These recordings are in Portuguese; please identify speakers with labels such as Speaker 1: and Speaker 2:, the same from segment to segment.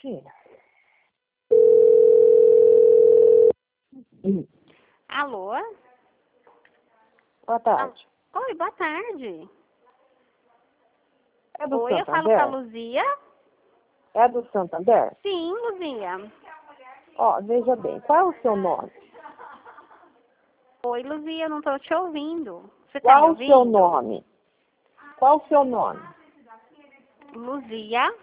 Speaker 1: tarde.
Speaker 2: Alô?
Speaker 1: Boa tarde.
Speaker 2: Oi, boa tarde.
Speaker 1: É do
Speaker 2: Oi, eu falo com a
Speaker 1: Santander?
Speaker 2: Luzia?
Speaker 1: É do Santander?
Speaker 2: Sim, Luzia.
Speaker 1: Ó, veja bem, qual é o seu nome?
Speaker 2: Oi, Luzia, eu não tô te ouvindo. Você tá me
Speaker 1: Qual o
Speaker 2: ouvindo?
Speaker 1: seu nome? Qual o seu nome?
Speaker 2: Luzia.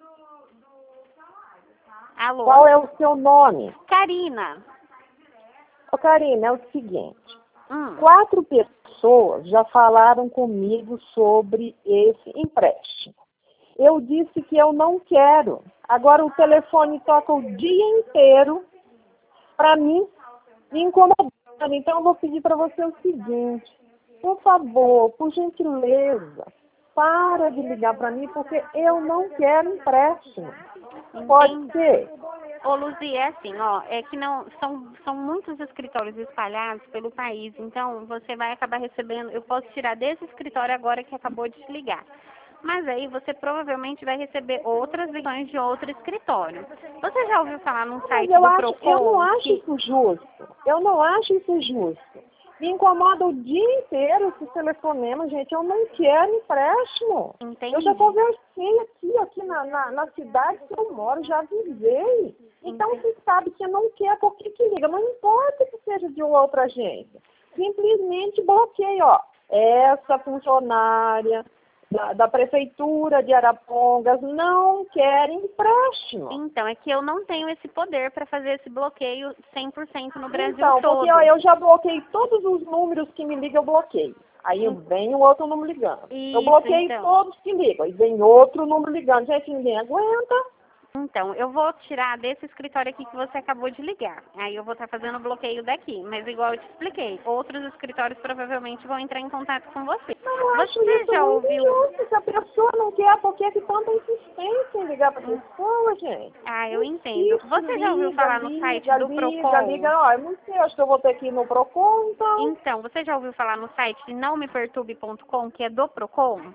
Speaker 2: Alô?
Speaker 1: Qual é o seu nome?
Speaker 2: Karina.
Speaker 1: Ô, Karina, é o seguinte.
Speaker 2: Hum.
Speaker 1: 4 pessoas já falaram comigo sobre esse empréstimo. Eu disse que eu não quero. Agora o telefone toca o dia inteiro para mim, me incomodando. Então eu vou pedir para você o seguinte. Por favor, por gentileza, para de ligar para mim porque eu não quero empréstimo. Pode
Speaker 2: Entendi.
Speaker 1: ser?
Speaker 2: Ô, Luzia, é assim, ó, é que não, são muitos escritórios espalhados pelo país, então você vai acabar recebendo, eu posso tirar desse escritório agora que acabou de te ligar. Mas aí você provavelmente vai receber outras ligações de outro escritório. Você já ouviu falar num
Speaker 1: Mas
Speaker 2: site
Speaker 1: eu
Speaker 2: do
Speaker 1: não
Speaker 2: Procon
Speaker 1: acho
Speaker 2: que...
Speaker 1: isso justo. Eu não acho isso justo. Me incomoda o dia inteiro esse telefonema, gente. Eu não quero empréstimo.
Speaker 2: Entendi.
Speaker 1: Eu já conversei aqui na cidade que eu moro, já avisei. Então, você sabe que não quer, por que liga? Não importa que seja de uma outra agência. Simplesmente bloqueio, ó. Essa funcionária da Prefeitura de Arapongas não quer empréstimo.
Speaker 2: Então, é que eu não tenho esse poder para fazer esse bloqueio 100% no Brasil
Speaker 1: Então,
Speaker 2: todo.
Speaker 1: porque ó, eu já bloqueei todos os números que me ligam, eu bloqueio. Aí vem o outro número ligando. Eu
Speaker 2: Isso,
Speaker 1: bloqueei
Speaker 2: então.
Speaker 1: todos que ligam. Aí vem outro número ligando. Gente, ninguém aguenta.
Speaker 2: Então, eu vou tirar desse escritório aqui que você acabou de ligar. Aí eu vou estar fazendo o bloqueio daqui. Mas igual eu te expliquei, outros escritórios provavelmente vão entrar em contato com você.
Speaker 1: Eu acho
Speaker 2: Você
Speaker 1: isso
Speaker 2: já
Speaker 1: muito
Speaker 2: ouviu...
Speaker 1: injusto. Se a pessoa não quer, por que tanta insistência em ligar para a pessoa, gente?
Speaker 2: Ah, eu entendo.
Speaker 1: Insiste,
Speaker 2: Você já ouviu
Speaker 1: liga,
Speaker 2: falar no site
Speaker 1: liga,
Speaker 2: do
Speaker 1: liga,
Speaker 2: Procon?
Speaker 1: liga. Ó, eu não sei, acho que eu vou ter que ir no Procon, então.
Speaker 2: Então, você já ouviu falar no site nãomeperturbe.com, que é do Procon?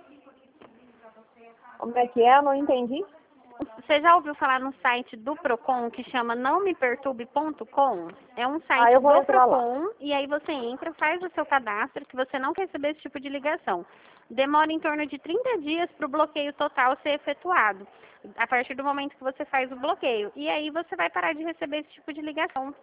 Speaker 1: Como é que é? Não entendi.
Speaker 2: Você já ouviu falar no site do Procon que chama nãomeperturbe.com? É um
Speaker 1: Ah,
Speaker 2: site
Speaker 1: eu vou
Speaker 2: do
Speaker 1: entrar lá.
Speaker 2: Procon e aí você entra, faz o seu cadastro que você não quer receber esse tipo de ligação. Demora em torno de 30 dias para o bloqueio total ser efetuado, a partir do momento que você faz o bloqueio. E aí você vai parar de receber esse tipo de ligação.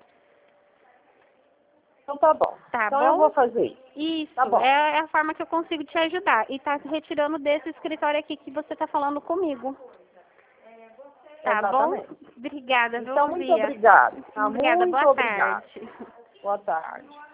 Speaker 1: Então tá bom.
Speaker 2: Tá
Speaker 1: Então eu
Speaker 2: bom?
Speaker 1: vou fazer isso.
Speaker 2: Isso,
Speaker 1: Tá bom.
Speaker 2: é a forma que eu consigo te ajudar. E tá retirando desse escritório aqui que você tá falando comigo. Tá bom?
Speaker 1: Exatamente.
Speaker 2: Obrigada, viu,
Speaker 1: Então, muito
Speaker 2: Luzia?
Speaker 1: obrigada. Tá?
Speaker 2: Obrigada,
Speaker 1: Muito
Speaker 2: boa
Speaker 1: obrigada.
Speaker 2: tarde.
Speaker 1: Boa tarde.